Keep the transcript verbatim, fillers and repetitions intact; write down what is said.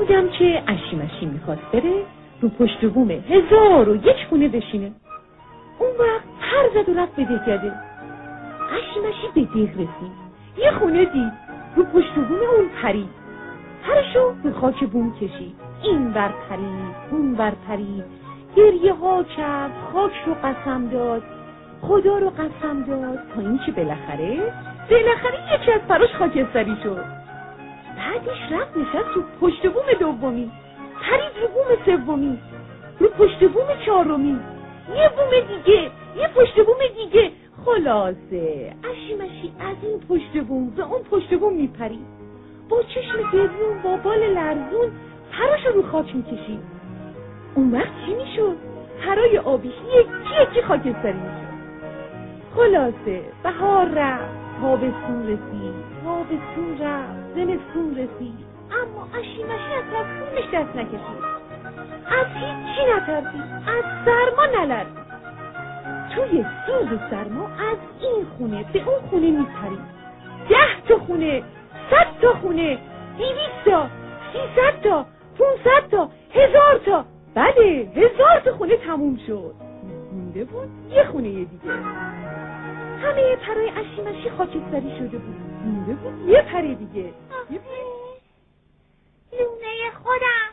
بودم که اشیمشی میخواست بره رو پشت بوم هزار و یک خونه بشینه. اون وقت پر زد و رفت به دهکده. اشیمشی به ده رسید، یه خونه دید، رو پشت بوم اون پرید، پرشو به خاک بوم کشید، این بر پرید اون بر پرید، گریه ها کرد، خاک رو قسم داد، خدا رو قسم داد، تا اینکه بالاخره بالاخره یکی از پراش خاکستری شد. بعدش رفت نشست رو پشت بوم دومی، پرید رو بوم سومی، رو پشت بوم چهارمی، یه بوم دیگه، یه پشت بوم دیگه. خلاصه اشیمشی از این پشت بوم به اون پشت بوم میپرید، با چشم گریون با بال لرزون پراشو رو خاک میکشید. اون وقت چی میشد؟ پرای آبیش یکی یکی خاکستری میشد. خلاصه بهار رفت، تابستون رسید، تابستون رفت، زمستون رسید، اما اشیمشی از تابستونش دست نکشید، از هیچی نترسید، از سرما نلرزید. توی سوز سرما از این خونه به اون خونه میپرید، ده تا خونه، صد تا خونه، دویست تا، سیصد تا، پونصد تا، هزار تا، بله هزار تا خونه تموم شد. مونده بود یه خونه دیگه. همه پرای اشیمشی خاکستری شده بود، مونده بود یه پره دیگه. لونه خودم